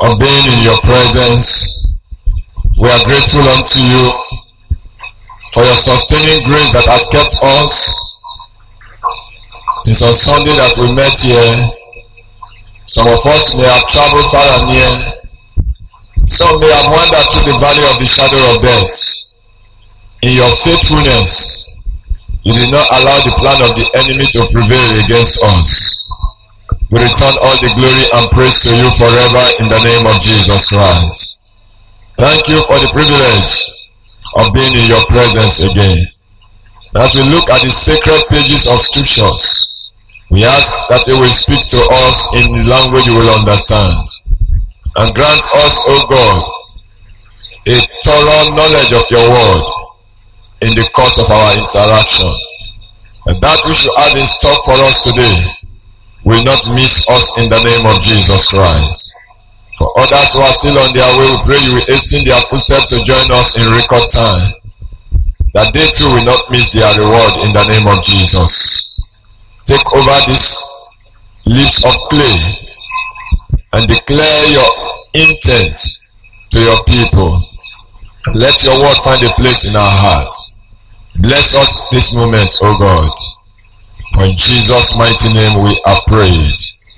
of being in your presence. We are grateful unto you for your sustaining grace that has kept us since on Sunday that we met here. Some of us may have traveled far and near. Some may have wandered through the valley of the shadow of death. In your faithfulness, you did not allow the plan of the enemy to prevail against us. We return all the glory and praise to you forever in the name of Jesus Christ. Thank you for the privilege of being in your presence again. As we look at the sacred pages of scriptures, we ask that you will speak to us in the language you will understand. And grant us, O God, a thorough knowledge of your word in the course of our interaction. And that which you have in stock for us today will not miss us in the name of Jesus Christ. For others who are still on their way, we pray you will hasten their footsteps to join us in record time, that they too will not miss their reward in the name of Jesus. Take over these lips of clay and declare your intent to your people. Let your word find a place in our hearts. Bless us this moment, O God. For in Jesus' mighty name we have prayed.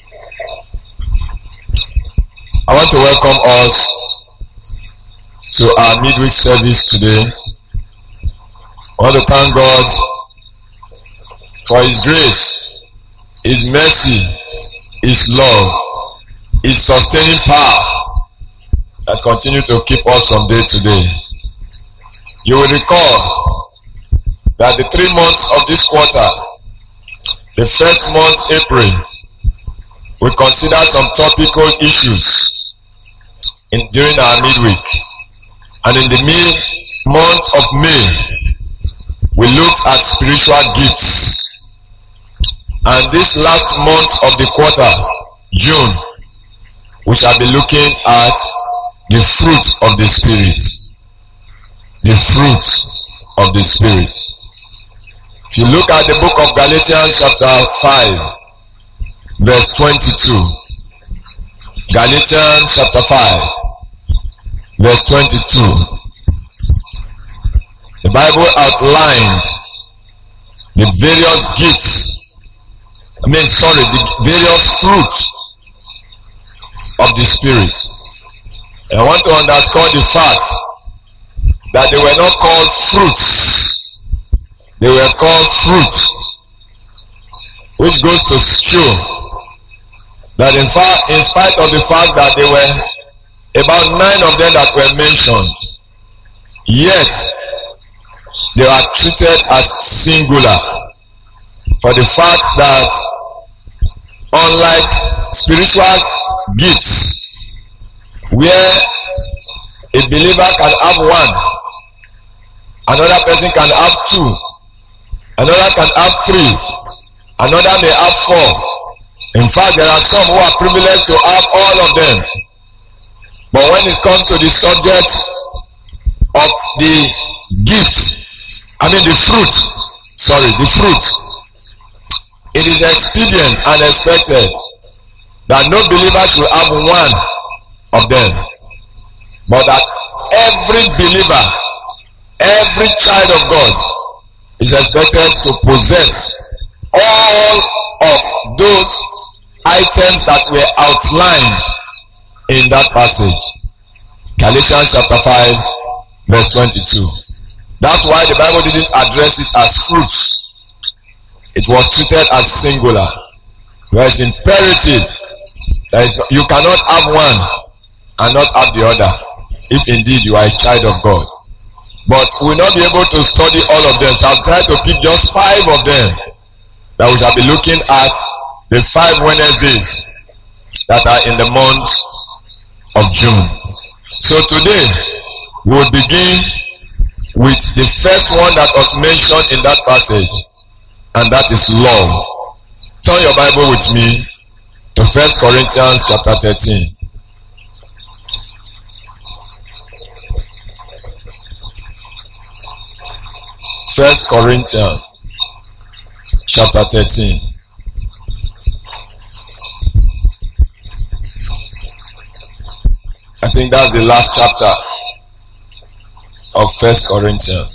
I want to welcome us to our midweek service today. I want to thank God for His grace, His mercy, His love, His sustaining power that continue to keep us from day to day. You will recall that the 3 months of this quarter, the first month, April, we considered some topical issues during our midweek. And in the month of May, we looked at spiritual gifts. And this last month of the quarter, June, we shall be looking at the fruit of the Spirit. The fruit of the Spirit. If you look at the book of Galatians chapter 5, verse 22. Galatians chapter 5, verse 22. The Bible outlined the various gifts, the various fruits of the Spirit. And I want to underscore the fact that they were not called fruits. They were called fruit, which goes to show that in spite of the fact that there were about 9 of them that were mentioned, yet they are treated as singular, for the fact that unlike spiritual gifts where a believer can have 1, another person can have 2, another can have 3, another may have 4. In fact, there are some who are privileged to have all of them. But when it comes to the subject of the the fruit, it is expedient and expected that no believer should have 1 of them, but that every believer, every child of God is expected to possess all of those items that were outlined in that passage. Galatians chapter 5, verse 22. That's why the Bible didn't address it as fruits. It was treated as singular. There is imperative. You cannot have 1 and not have the other, if indeed you are a child of God. But we will not be able to study all of them, so I've tried to pick just 5 of them that we shall be looking at the 5 Wednesdays that are in the month of June. So today we will begin with the first one that was mentioned in that passage, and that is love. Turn your Bible with me to 1 Corinthians chapter 13. 1 Corinthians chapter 13. I think that's the last chapter of 1 Corinthians.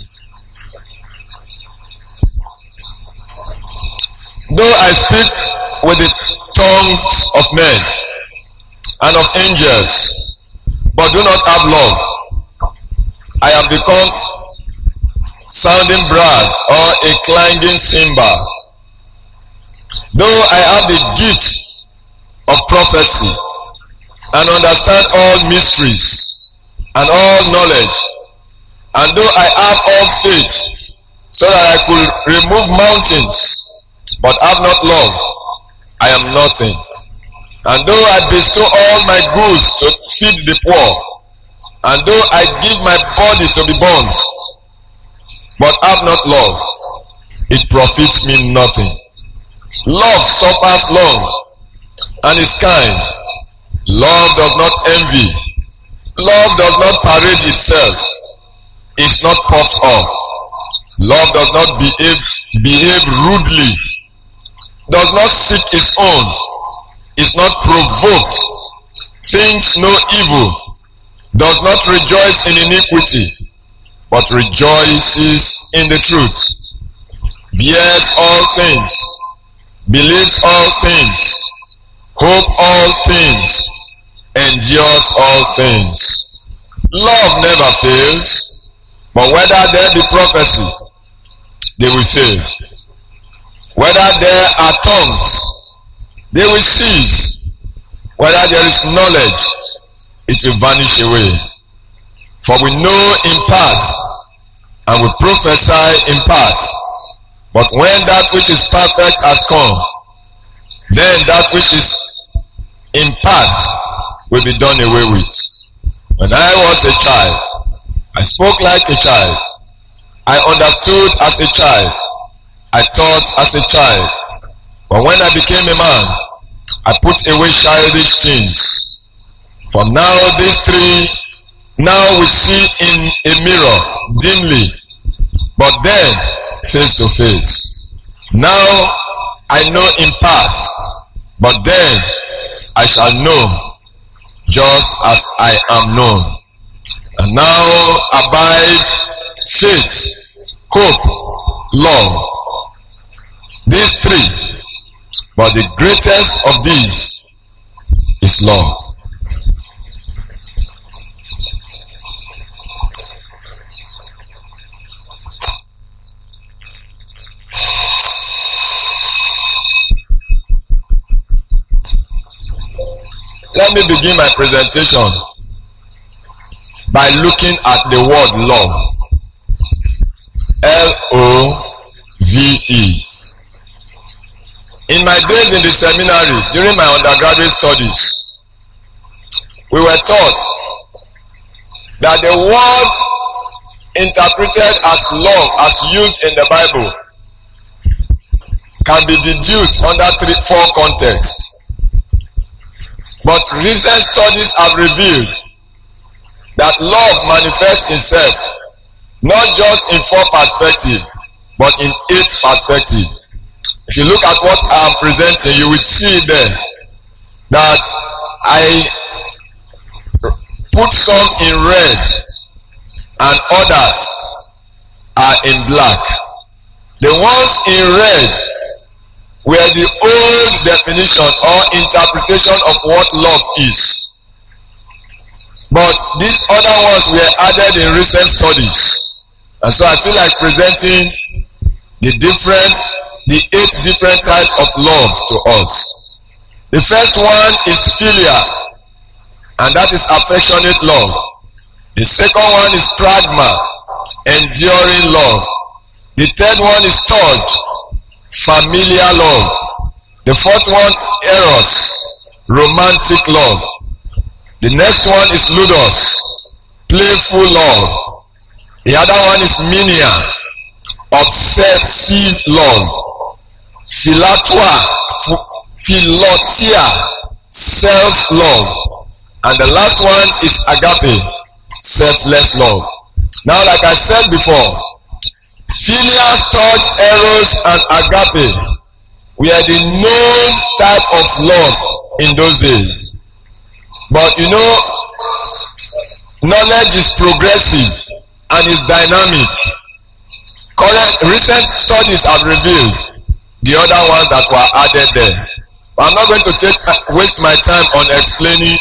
Though I speak with the tongues of men and of angels, but do not have love, I have become sounding brass or a clanging cymbal. Though I have the gift of prophecy and understand all mysteries and all knowledge, and though I have all faith so that I could remove mountains, but have not love, I am nothing. And though I bestow all my goods to feed the poor, and though I give my body to be burnt, but have not love, it profits me nothing. Love suffers long and is kind. Love does not envy. Love does not parade itself, is not puffed up. Love does not behave rudely, does not seek its own, is not provoked, thinks no evil, does not rejoice in iniquity, but rejoices in the truth, bears all things, believes all things, hopes all things, endures all things. Love never fails, but whether there be prophecy, they will fail. Whether there are tongues, they will cease. Whether there is knowledge, it will vanish away. For we know in part, and we prophesy in part. But when that which is perfect has come, then that which is in part will be done away with. When I was a child, I spoke like a child. I understood as a child. I thought as a child. But when I became a man, I put away childish things. For now these three, now we see in a mirror dimly, but then face to face. Now I know in part, but then I shall know just as I am known. And now abide faith, hope, love. These three, but the greatest of these is love. Let me begin my presentation by looking at the word love. L-O-V-E. In my days in the seminary, during my undergraduate studies, we were taught that the word interpreted as love as used in the Bible can be deduced under 4 contexts. But recent studies have revealed that love manifests itself not just in 4 perspectives, but in 8 perspectives. If you look at what I am presenting, you will see there that I put some in red and others are in black. The ones in red were the old definition or interpretation of what love is. But these other ones were added in recent studies. And so I feel like presenting the 8 different types of love to us. The first one is philia, and that is affectionate love. The second one is pragma, enduring love. The third one is storge, familiar love. The fourth one, eros, romantic love. The next one is ludus, playful love. The other one is mania, obsessive love. Philotia, self-love. And the last one is agape, selfless love. Now, like I said before, philia, storge, eros, and agape were the known type of love in those days. But you know, Knowledge is progressive and is dynamic. Recent studies have revealed the other ones that were added there. But I'm not going to waste my time on explaining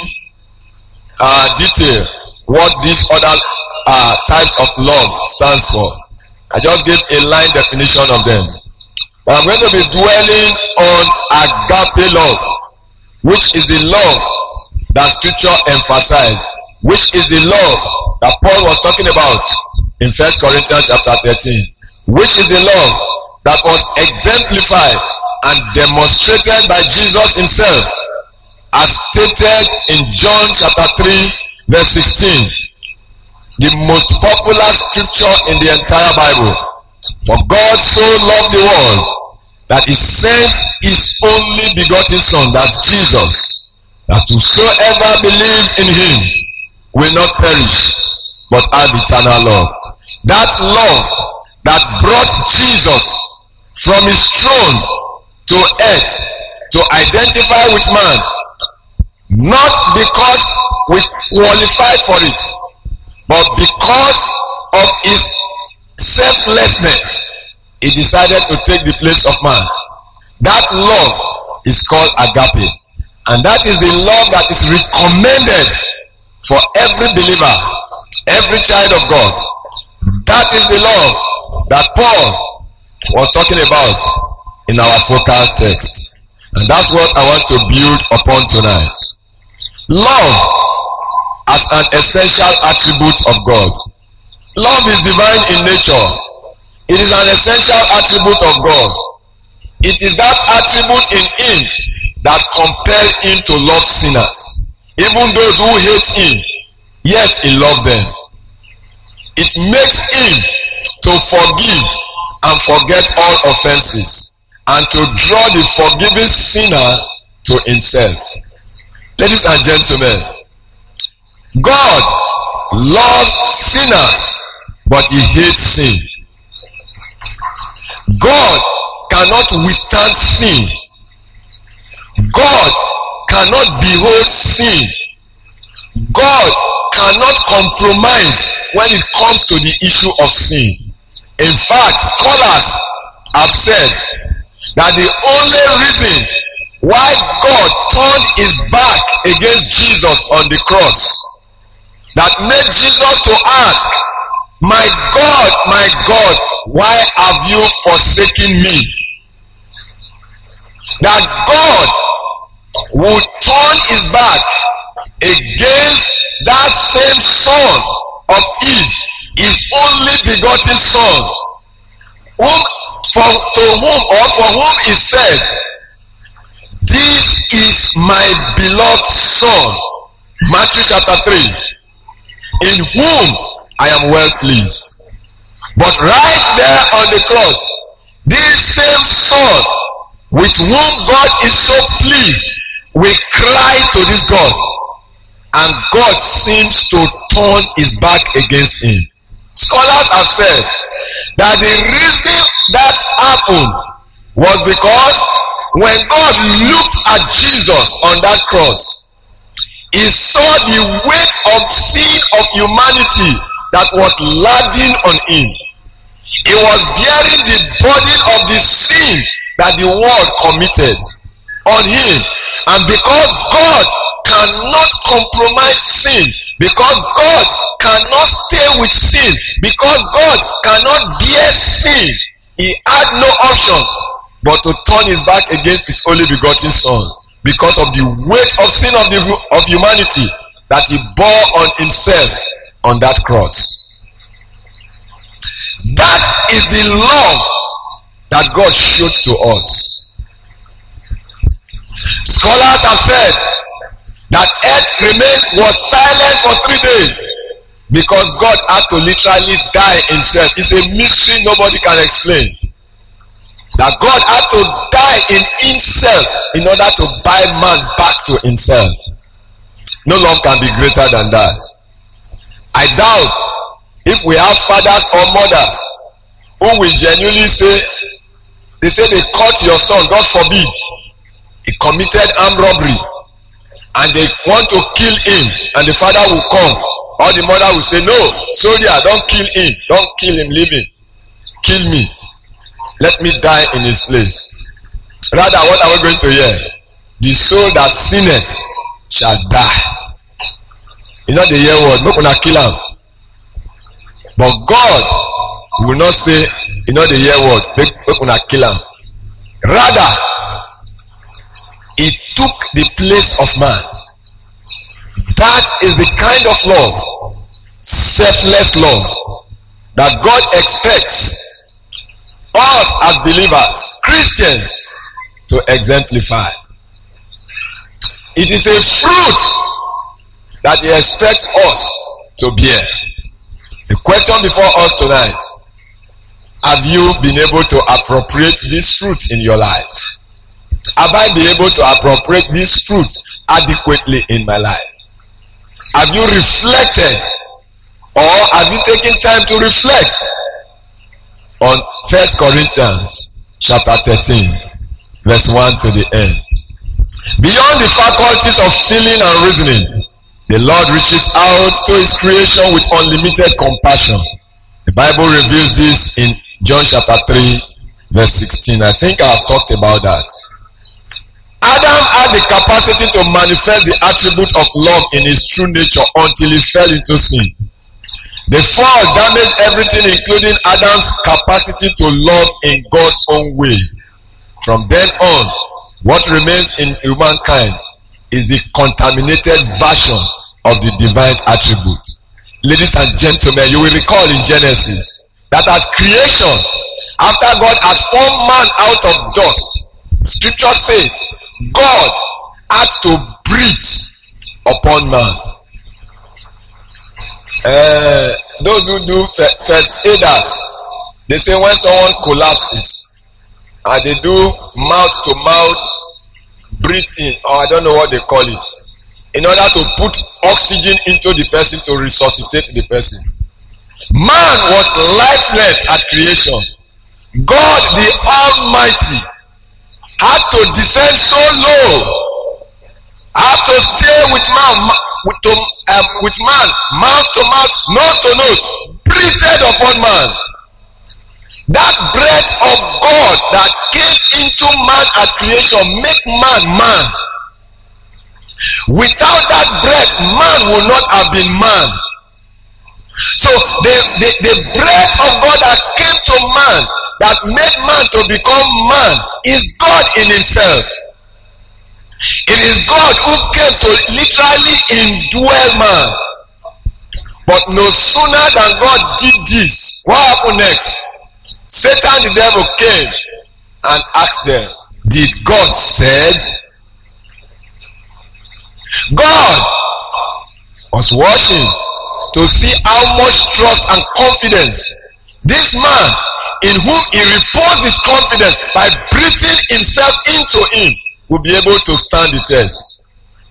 detail what these other types of love stands for. I just gave a line definition of them. But I'm going to be dwelling on agape love, which is the love that scripture emphasized, which is the love that Paul was talking about in 1 Corinthians chapter 13, which is the love that was exemplified and demonstrated by Jesus himself, as stated in John chapter 3 verse 16, the most popular scripture in the entire Bible. For God so loved the world that he sent his only begotten son, that's Jesus, that whosoever believe in him will not perish but have eternal love. That love that brought Jesus from his throne to earth to identify with man, not because we qualified for it, but because of his selflessness, he decided to take the place of man. That love is called agape, and that is the love that is recommended for every believer, every child of God. That is the love that Paul was talking about in our focal text, and that's what I want to build upon tonight. Love as an essential attribute of God. Love is divine in nature. It is an essential attribute of God. It is that attribute in him that compels him to love sinners, even those who hate him, yet he loves them. It makes him to forgive and forget all offenses, and to draw the forgiving sinner to himself. Ladies and gentlemen, God loves sinners, but he hates sin. God cannot withstand sin. God cannot behold sin. God cannot compromise when it comes to the issue of sin. In fact, scholars have said that the only reason why God turned his back against Jesus on the cross, that made Jesus to ask, my God, why have you forsaken me? That God would turn his back against that same son of his only begotten son, for whom he said, this is my beloved son, Matthew chapter 3, in whom I am well pleased. But right there on the cross, this same son with whom God is so pleased will cry to this God, and God seems to turn his back against him. Scholars have said that the reason that happened was because when God looked at Jesus on that cross, he saw the weight of sin of humanity that was laden on him. He was bearing the burden of the sin that the world committed on him. And because God cannot compromise sin, because God cannot stay with sin, because God cannot bear sin, he had no option but to turn his back against his only begotten son, because of the weight of sin of humanity that he bore on himself on that cross. That is the love that God showed to us. Scholars have said that earth was silent for 3 days because God had to literally die himself. It's a mystery nobody can explain. That God had to die in himself in order to buy man back to himself. No love can be greater than that. I doubt if we have fathers or mothers who will genuinely say, they caught your son, God forbid, he committed armed robbery, and they want to kill him, and the father will come Or the mother will say, no, soldier, don't kill him. Don't kill him, leave him. Kill me. Let me die in his place. Rather, what are we going to hear? The soul that sinneth shall die. You know the hear word, no gonna kill him. But God will not say, you know the hear word, no gonna kill him. Rather, he took the place of man. That is the kind of love, selfless love, that God expects us as believers, Christians, to exemplify. It is a fruit that he expects us to bear. The question before us tonight, have you been able to appropriate this fruit in your life? Have I been able to appropriate this fruit adequately in my life? Have you reflected, or have you taken time to reflect on 1 Corinthians chapter 13 verse 1 to the end? Beyond the faculties of feeling and reasoning, the Lord reaches out to his creation with unlimited compassion. The Bible reveals this in John chapter 3 verse 16. I think I have talked about that. Adam had the capacity to manifest the attribute of love in his true nature until he fell into sin. The fall damaged everything, including Adam's capacity to love in God's own way. From then on, what remains in humankind is the contaminated version of the divine attribute. Ladies and gentlemen, you will recall in Genesis that at creation, after God had formed man out of dust, Scripture says God had to breathe upon man. Those who do first aiders, they say when someone collapses and they do mouth to mouth breathing, or I don't know what they call it, in order to put oxygen into the person to resuscitate the person. Man was lifeless at creation. God the Almighty had to descend so low, had to stay with man, with man, mouth to mouth, nose to nose, breathed upon man. That breath of God that came into man at creation make man man. Without that breath, man would not have been man. So the breath of God that came to man, that made man to become man, is God in himself. It is God who came to literally indwell man. But no sooner than God did this, what happened next? Satan the devil came and asked them, did God said? God was watching to see how much trust and confidence this man, in whom he reposed his confidence by breathing himself into him, will be able to stand the test.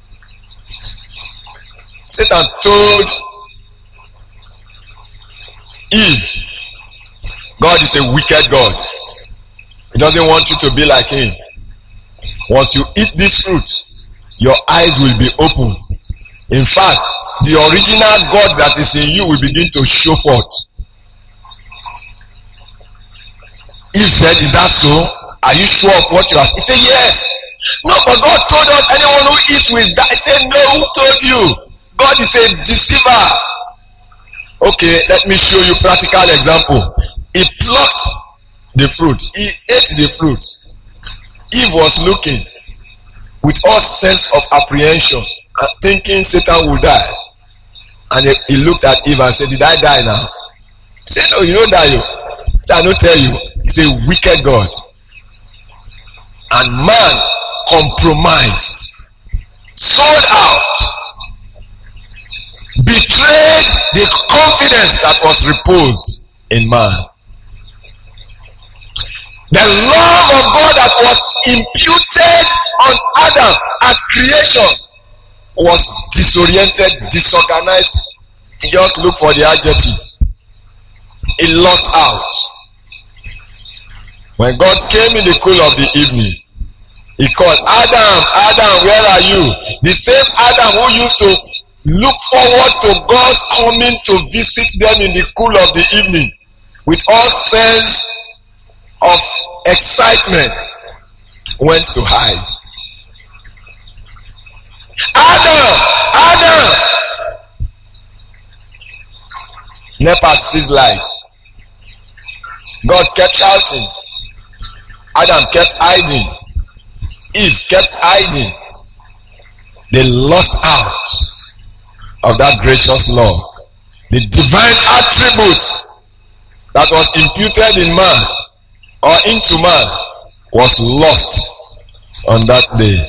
Satan told Eve, God is a wicked God. He doesn't want you to be like him. Once you eat this fruit, your eyes will be open. In fact, the original God that is in you will begin to show forth. Eve said, is that so? Are you sure of what you asked? He said, yes. No, but God told us anyone who eats will die. He said, no, who told you? God is a deceiver. Okay, let me show you practical example. He plucked the fruit. He ate the fruit. Eve was looking with all sense of apprehension and thinking Satan will die. And he looked at Eve and said, did I die now? He said, no, you don't die. He said, I don't tell you. He's a wicked God. And man compromised, sold out, betrayed the confidence that was reposed in man. The love of God that was imputed on Adam at creation was disoriented, disorganized. He just looked for the adjective. He lost out. When God came in the cool of the evening, he called, Adam, Adam, where are you? The same Adam who used to look forward to God's coming to visit them in the cool of the evening with all sense of excitement, went to hide. Adam! Never sees light. God kept shouting. Adam kept hiding. Eve kept hiding. They lost out of that gracious love. The divine attribute that was imputed in man or into man was lost on that day.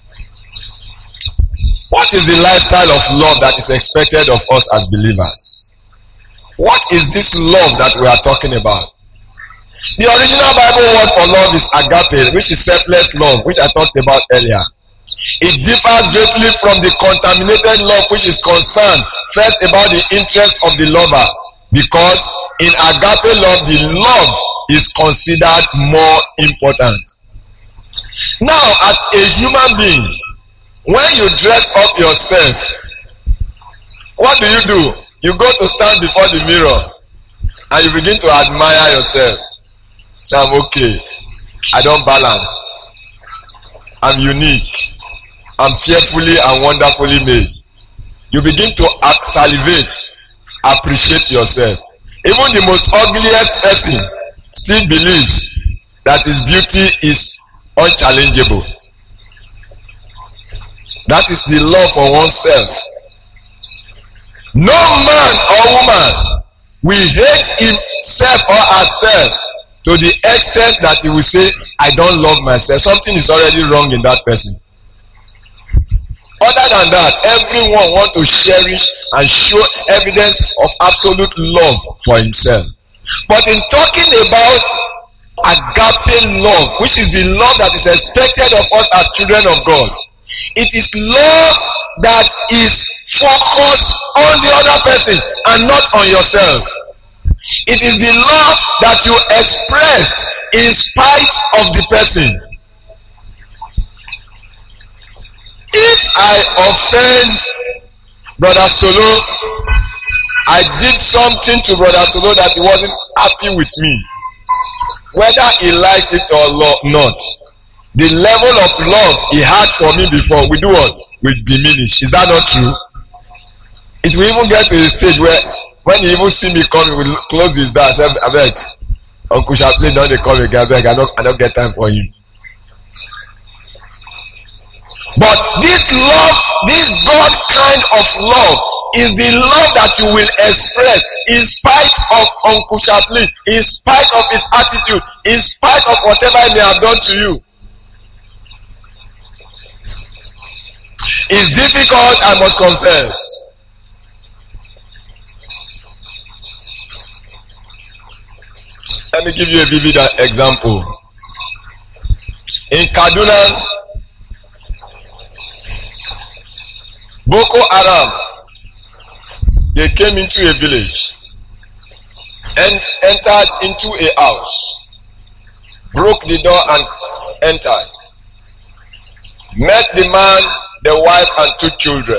What is the lifestyle of love that is expected of us as believers? What is this love that we are talking about? The original Bible word for love is agape, which is selfless love, which I talked about earlier. It differs greatly from the contaminated love, which is concerned first about the interest of the lover, because in agape love, the loved is considered more important. Now, as a human being, when you dress up yourself, what do? You go to stand before the mirror and you begin to admire yourself. Say, I'm okay. I don't balance. I'm unique. I'm fearfully and wonderfully made. You begin to salivate, appreciate yourself. Even the most ugliest person still believes that his beauty is unchallengeable. That is the love for oneself. No man or woman will hate himself or herself to the extent that he will say, I don't love myself. Something is already wrong in that person. Other than that, everyone wants to cherish and show evidence of absolute love for himself. But in talking about agape love, which is the love that is expected of us as children of God, it is love that is focused on the other person and not on yourself. It is the love that you expressed in spite of the person. If I offend Brother Solo, I did something to Brother Solo that he wasn't happy with me. Whether he likes it or not, the level of love he had for me before will do what? Will diminish. Is that not true? It will even get to a stage where when he even see me come, he will close his door and say, I beg, Uncle Chaplain, don't they come again? I beg, I don't get time for him. But this love, this God kind of love, is the love that you will express in spite of Uncle Chaplain, in spite of his attitude, in spite of whatever he may have done to you. It's difficult, I must confess. Let me give you a vivid example. In Kaduna, Boko Haram, they came into a village and entered into a house, broke the door and entered, met the man, the wife and 2 children.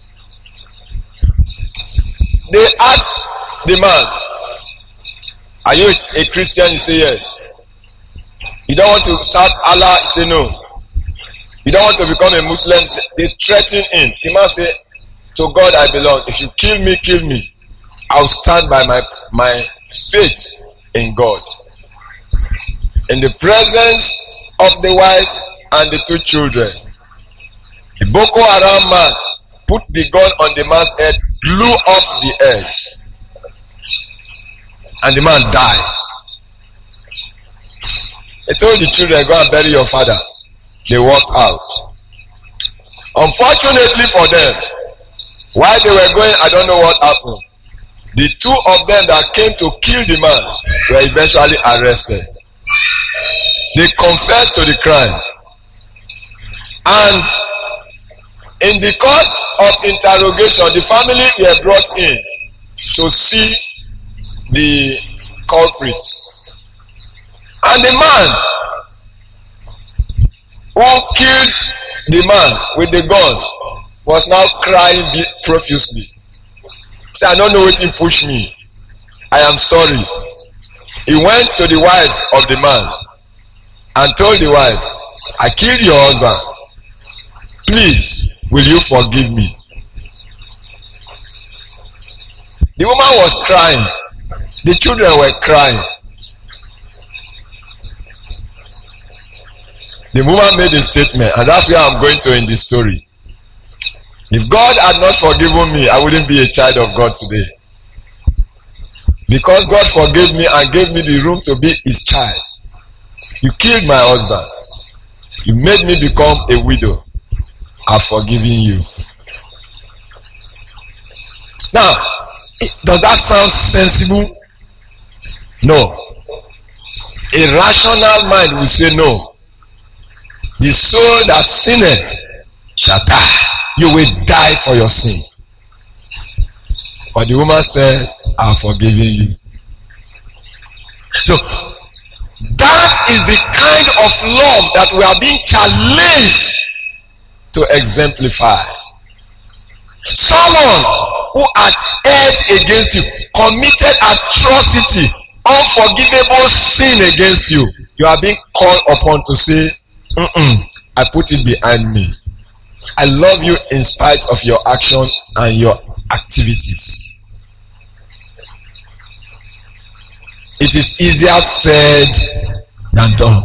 They asked the man, are you a Christian? He said yes. You don't want to serve Allah? He said no. You don't want to become a Muslim? They threatened him. The man said, to God I belong. If you kill me, kill me. I'll stand by my faith in God. In the presence of the wife and the 2 children, the Boko Haram man put the gun on the man's head, blew off the head, and the man died. He told the children, go and bury your father. They walked out. Unfortunately for them, while they were going, I don't know what happened. The 2 of them that came to kill the man were eventually arrested. They confessed to the crime. And in the course of interrogation, the family were brought in to see the culprits. And the man who killed the man with the gun was now crying profusely. Say, I don't know what push me. I am sorry. He went to the wife of the man and told the wife, I killed your husband. Please, will you forgive me? The woman was crying. The children were crying. The woman made a statement, and that's where I'm going to in the story. If God had not forgiven me, I wouldn't be a child of God today. Because God forgave me and gave me the room to be his child. You killed my husband. You made me become a widow. I've forgiven you. Now, does that sound sensible? No. A rational mind will say no. The soul that sinneth shall die. You will die for your sin. But the woman said, I have forgiven you. So, that is the kind of love that we are being challenged to exemplify. Someone who had erred against you, committed atrocity, unforgivable sin against you, you are being called upon to say, I put it behind me. I love you in spite of your action and your activities. It is easier said than done.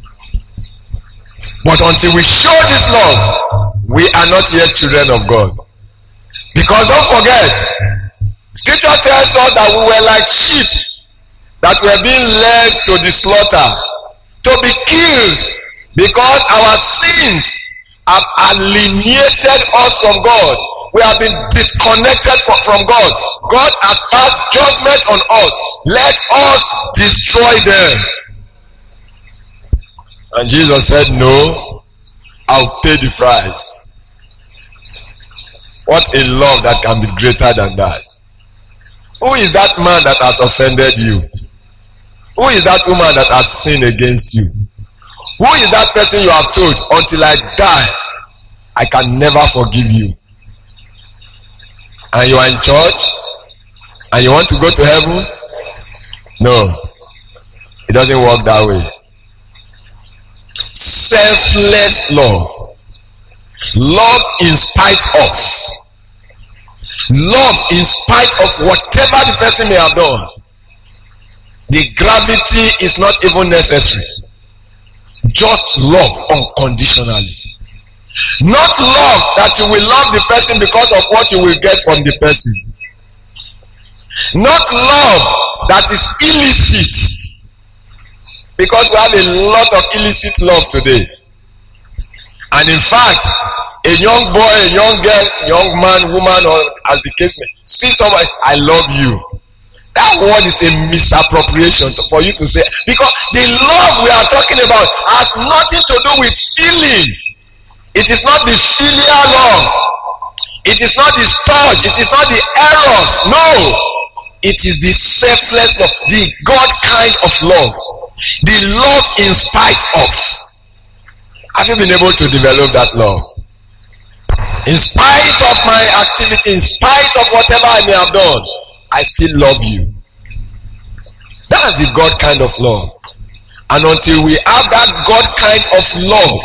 But until we show this love, we are not yet children of God. Because don't forget, Scripture tells us that we were like sheep that were being led to the slaughter, to be killed, because our sins have alienated us from God. We have been disconnected from God. God has passed judgment on us. Let us destroy them. And Jesus said, no, I'll pay the price. What a love that can be greater than that. Who is that man that has offended you? Who is that woman that has sinned against you? Who is that person you have told, until I die, I can never forgive you? And you are in church, and you want to go to heaven? No, it doesn't work that way. Selfless love. Love in spite of. Love in spite of whatever the person may have done. The gravity is not even necessary. Just love unconditionally. Not love that you will love the person because of what you will get from the person. Not love that is illicit. Because we have a lot of illicit love today. And in fact, a young boy, a young girl, young man, woman, or as the case may, see somebody, I love you. That word is a misappropriation for you to say, because the love we are talking about has nothing to do with feeling. It is not the filial love. It is not the storge. It is not the eros. No. It is the selfless love, the God kind of love, the love in spite of. Have you been able to develop that love? In spite of my activity, in spite of whatever I may have done, I still love you. That's the God kind of love. And until we have that God kind of love,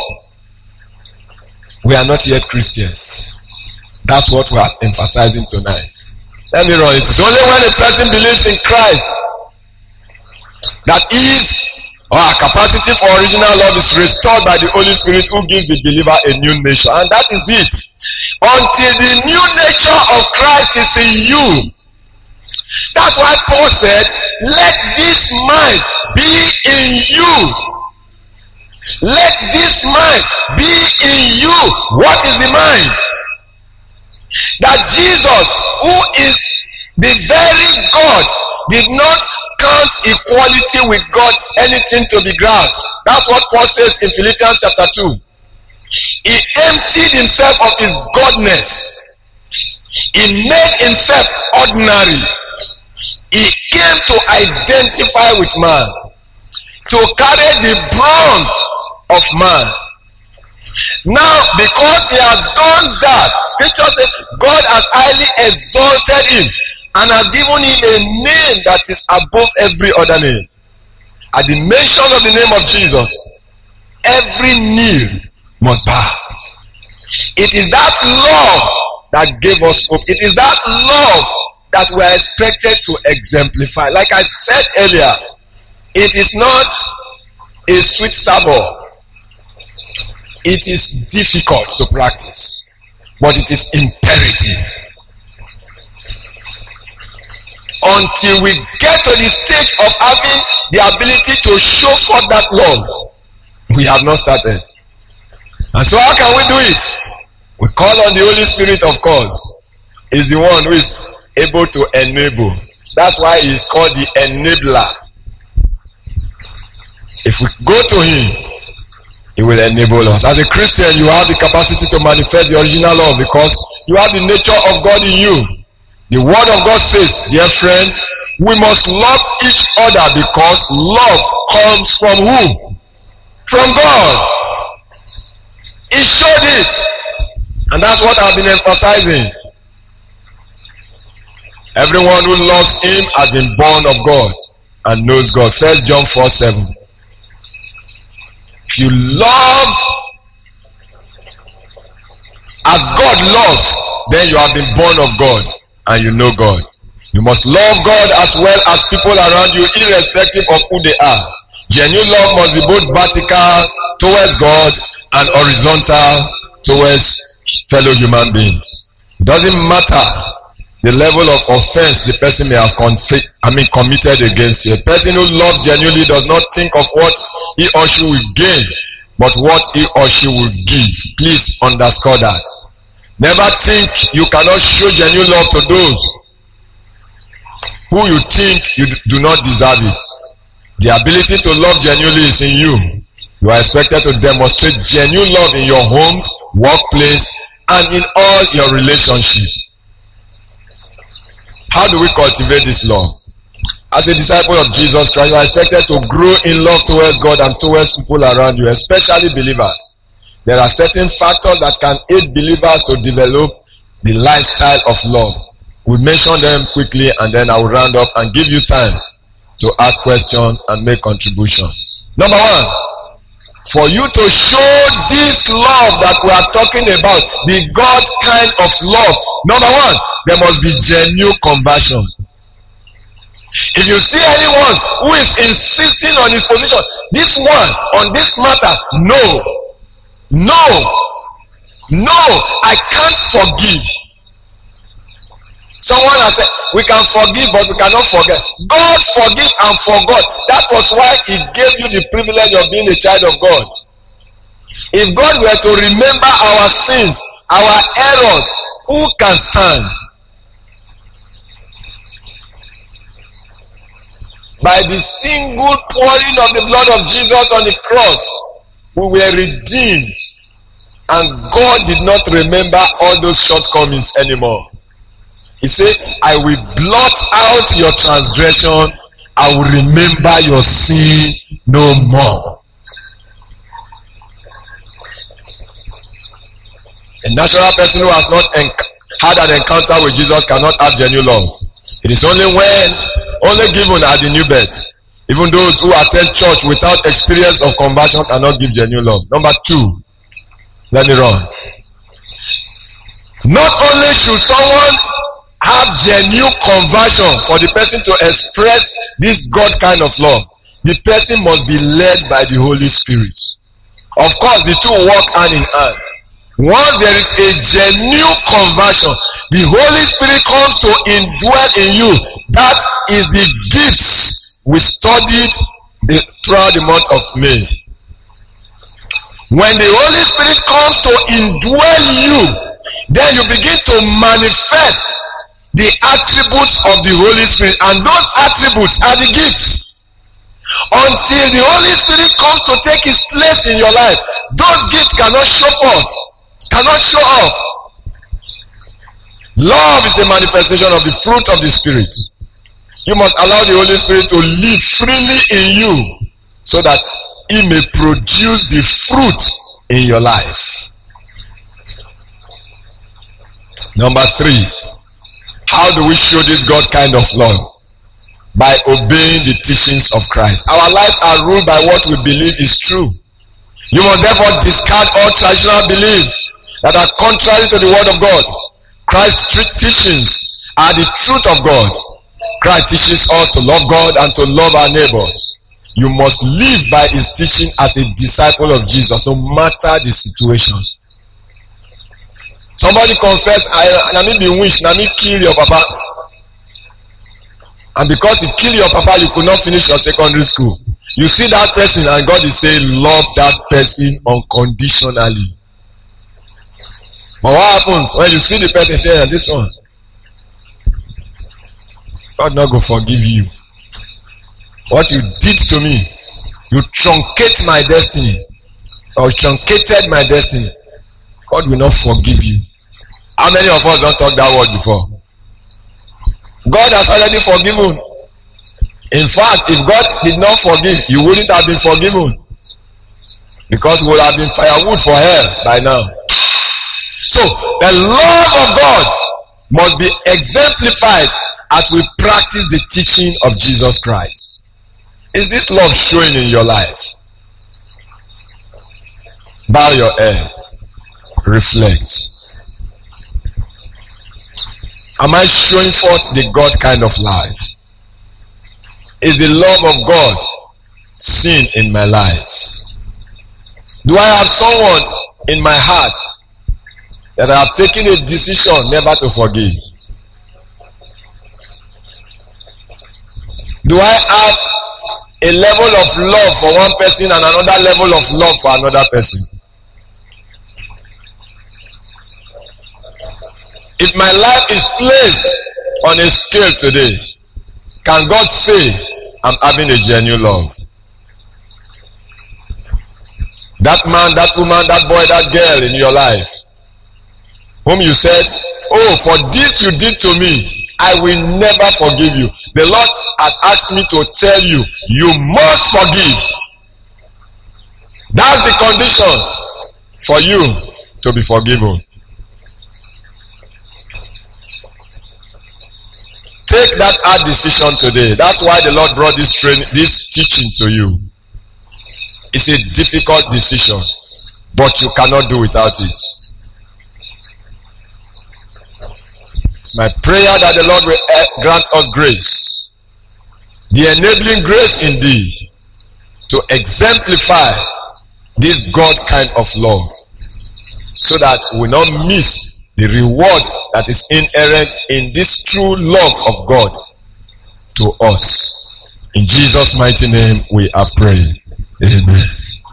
we are not yet Christian. That's what we are emphasizing tonight. Let me run it. It's only when a person believes in Christ that his or our capacity for original love is restored by the Holy Spirit, who gives the believer a new nature. And that is it. Until the new nature of Christ is in you. That's why Paul said, let this mind be in you. Let this mind be in you. What is the mind? That Jesus, who is the very God, did not count equality with God anything to be grasped. That's what Paul says in Philippians chapter 2. He emptied himself of his godness. He made himself ordinary. He came to identify with man, to carry the brunt of man. Now, because he has done that, scripture says God has highly exalted him and has given him a name that is above every other name. At the mention of the name of Jesus, every knee must bow. It is that love that gave us hope. It is that love that we are expected to exemplify. Like I said earlier, it is not a sweet savour. It is difficult to practice, but it is imperative. Until we get to the stage of having the ability to show forth that love, we have not started. And so how can we do it? We call on the Holy Spirit, of course. He's the one who is able to enable. That's why he is called the enabler. If we go to him, he will enable us. As a Christian, you have the capacity to manifest the original love because you have the nature of God in you. The word of God says, dear friend, we must love each other because love comes from who? From God. He showed it. And that's what I've been emphasizing. Everyone who loves him has been born of God and knows God. 1 John 4:7. If you love as God loves, then you have been born of God and you know God. You must love God as well as people around you, irrespective of who they are. Genuine love must be both vertical towards God and horizontal towards fellow human beings. It doesn't matter the level of offense the person may have committed against you. A person who loves genuinely does not think of what he or she will gain, but what he or she will give. Please underscore that. Never think you cannot show genuine love to those who you think you do not deserve it. The ability to love genuinely is in you. You are expected to demonstrate genuine love in your homes, workplace, and in all your relationships. How do we cultivate this love? As a disciple of Jesus Christ, you are expected to grow in love towards God and towards people around you, especially believers. There are certain factors that can aid believers to develop the lifestyle of love. We mention them quickly and then I will round up and give you time to ask questions and make contributions. Number one, for you to show this love that we are talking about, the God kind of love, number one, there must be genuine conversion. If you see anyone who is insisting on his position, this one on this matter, no, I can't forgive. Someone has said, we can forgive but we cannot forget. God forgive and forgot. That was why he gave you the privilege of being a child of God. If God were to remember our sins, our errors, who can stand? By the single pouring of the blood of Jesus on the cross, we were redeemed, and God did not remember all those shortcomings anymore. He said, I will blot out your transgression, I will remember your sin no more. A natural person who has not had an encounter with Jesus cannot have genuine love. It is only given at the new birth. Even those who attend church without experience of conversion cannot give genuine love. Number two, let me run. Not only should someone have genuine conversion for the person to express this God kind of love, the person must be led by the Holy Spirit. Of course, the two work hand in hand. Once there is a genuine conversion, the Holy Spirit comes to indwell in you. That is the gifts we studied throughout the month of May. When the Holy Spirit comes to indwell you, then you begin to manifest the attributes of the Holy Spirit, and those attributes are the gifts. Until the Holy Spirit comes to take his place in your life, those gifts cannot show forth, cannot show up. Love is a manifestation of the fruit of the Spirit. You must allow the Holy Spirit to live freely in you so that he may produce the fruit in your life. Number 3, how do we show this God kind of love? By obeying the teachings of Christ. Our lives are ruled by what we believe is true. You must therefore discard all traditional beliefs that are contrary to the word of God. Christ's teachings are the truth of God. Christ teaches us to love God and to love our neighbors. You must live by his teaching as a disciple of Jesus, no matter the situation. Somebody confess, I me be wish, na me kill your papa. And because he killed your papa, you could not finish your secondary school. You see that person and God is saying, love that person unconditionally. But what happens when you see the person saying, this one, God not go forgive you. What you did to me, you truncate my destiny, or truncated my destiny. God will not forgive you. How many of us don't talk that word before? God has already forgiven. In fact, if God did not forgive, you wouldn't have been forgiven, because you would have been firewood for hell by now. So the love of God must be exemplified as we practice the teaching of Jesus Christ. Is this love showing in your life? Bow your head. Reflect. Am I showing forth the God kind of life? Is the love of God seen in my life? Do I have someone in my heart that I have taken a decision never to forgive? Do I have a level of love for one person and another level of love for another person? If my life is placed on a scale today, can God say I'm having a genuine love? That man, that woman, that boy, that girl in your life, whom you said, oh, for this you did to me, I will never forgive you. The Lord has asked me to tell you, you must forgive. That's the condition for you to be forgiven. Take that hard decision today. That's why the Lord brought this teaching to you. It's a difficult decision, but you cannot do without it. It's my prayer that the Lord will grant us grace, the enabling grace indeed, to exemplify this God kind of love, so that we will not miss the reward that is inherent in this true love of God to us. In Jesus' mighty name we have prayed. Amen.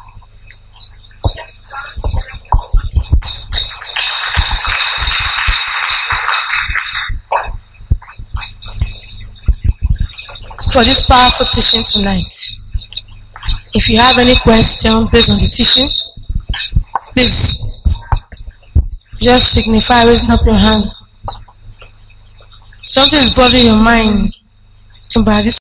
For this powerful teaching tonight, if you have any question based on the teaching, please just signify raising up your hand. Something is bothering your mind about this